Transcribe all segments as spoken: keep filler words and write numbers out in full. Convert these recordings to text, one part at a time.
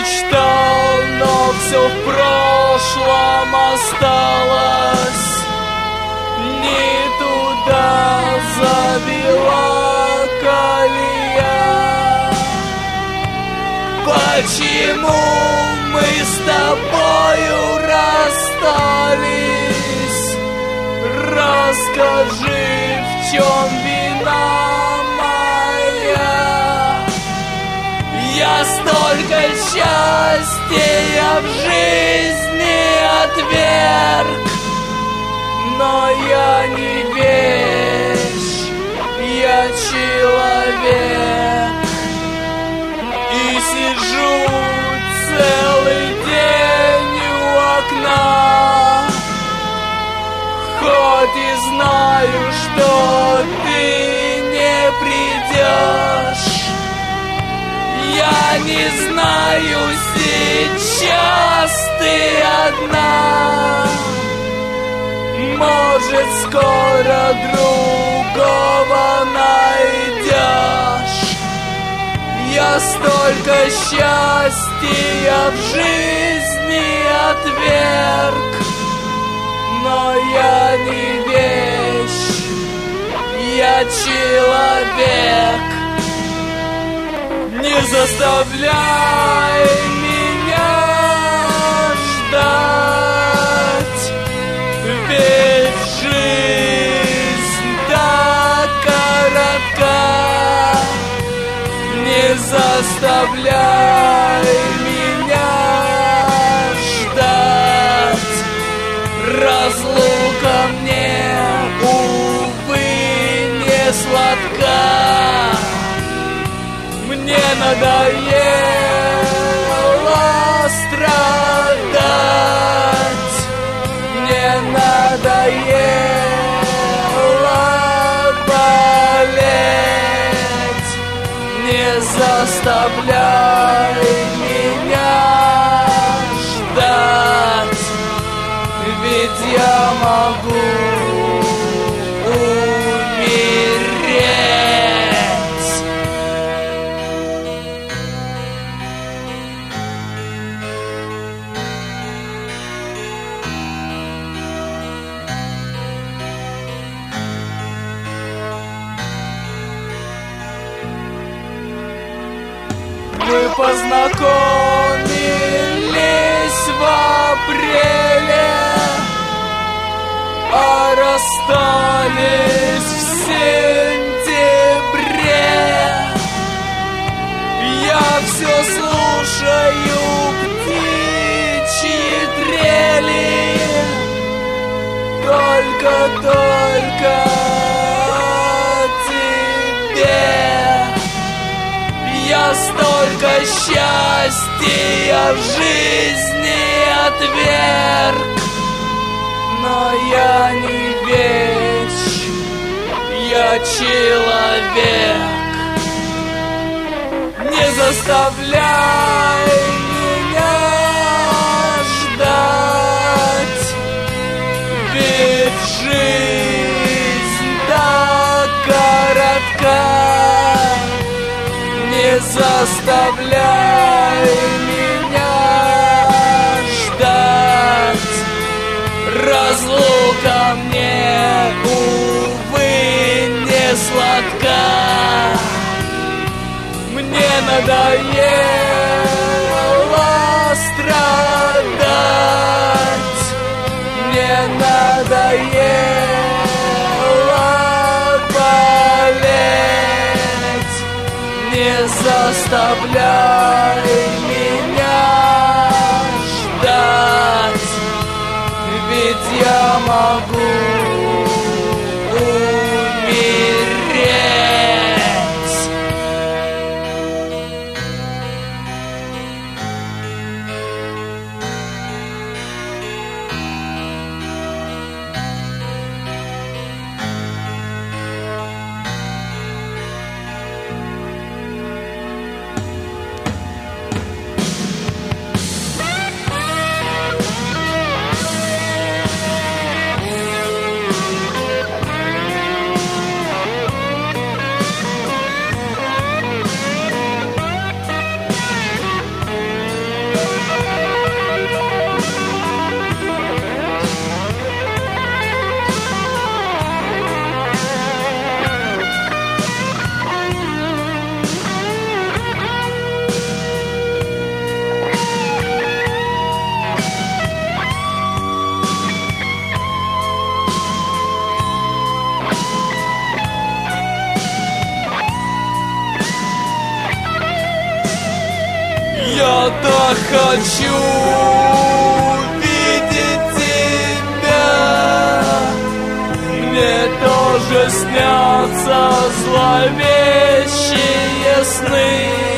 мечтал, но все в прошлом осталось. Не туда завела колея. Почему мы с тобою расстались? Расскажи, в чем вина моя? Я столько счастья в жизни отверг, но я не вещь, я человек. И сижу целый день у окна, хоть и знаю, что ты не придешь. Я не знаю, сейчас ты одна, может, скоро другого найдешь. Я столько счастья в жизни отверг, но я не вещь, я человек. Не заставляй меня ждать, ведь жизнь так коротка. Не заставляй меня ждать, разлука мне, увы, не сладка. Мне надоело страдать, мне надоело болеть. Не заставляй меня ждать, ведь я могу умереть. Мы познакомились в апреле, а расстались в сентябре. Я все слушаю птичьи трели, только-только о тебе. Я столько счастья в жизни отверг, но я не вещь, я человек. Не заставляй меня ждать, ведь жизнь так коротка. Не заставляй меня ждать, разлука мне, увы, не сладка. Мне надоело страдать, мне надоело болеть. Не заставляй меня ждать, ведь я могу умереть. хочу видеть тебя. Мне тоже снятся зловещие сны,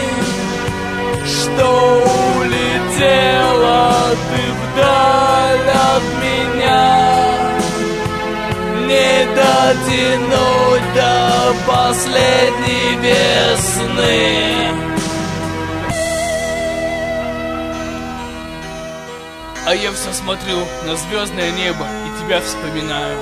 что улетела ты вдаль от меня. Не дотянуть до последней весны. А я все смотрю на звездное небо и тебя вспоминаю.